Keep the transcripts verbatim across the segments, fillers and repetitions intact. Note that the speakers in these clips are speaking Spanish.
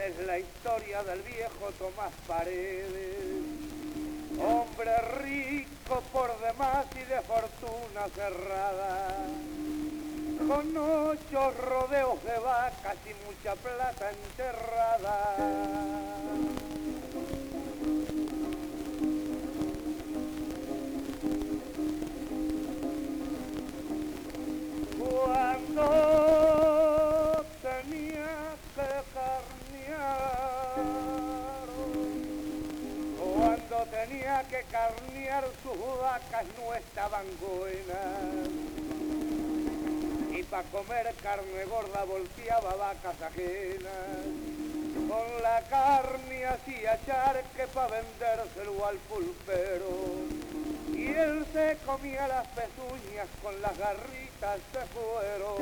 es la historia del viejo Tomás Paredes, hombre rico por demás y de fortuna cerrada, con ocho rodeos de vacas y mucha plata enterrada. Cuando tenía que carnear, cuando tenía que carnear sus vacas no estaban buenas, y pa' comer carne gorda volteaba vacas ajenas, con la carne hacía charque pa' vendérselo al pulpero, y él se comía las pezuñas con las garritas de fuero.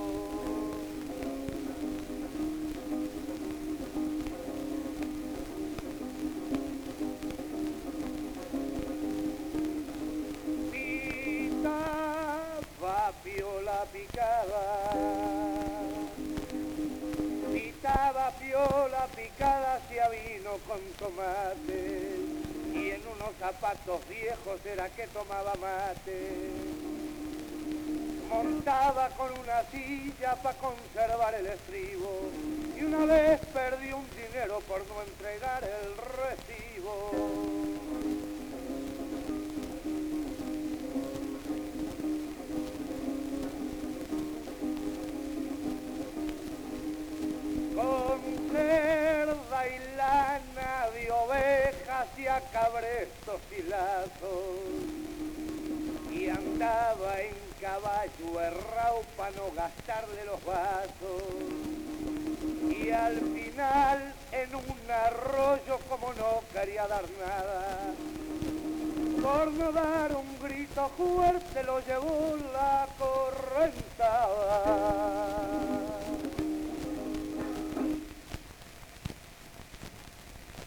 Pitaba piola picada, pitaba piola picada, hacía vino con tomate, y en unos zapatos viejos era que tomaba mate. Montaba con una silla para conservar el estribo, y una vez perdí un dinero por no entregar el recibo. Con cerda y lana de ovejas y a cabrestos y lazos, y andaba en caballo errao pa' no gastarle los vasos, y al final en un arroyo, como no quería dar nada, por no dar un grito fuerte lo llevó la correntada.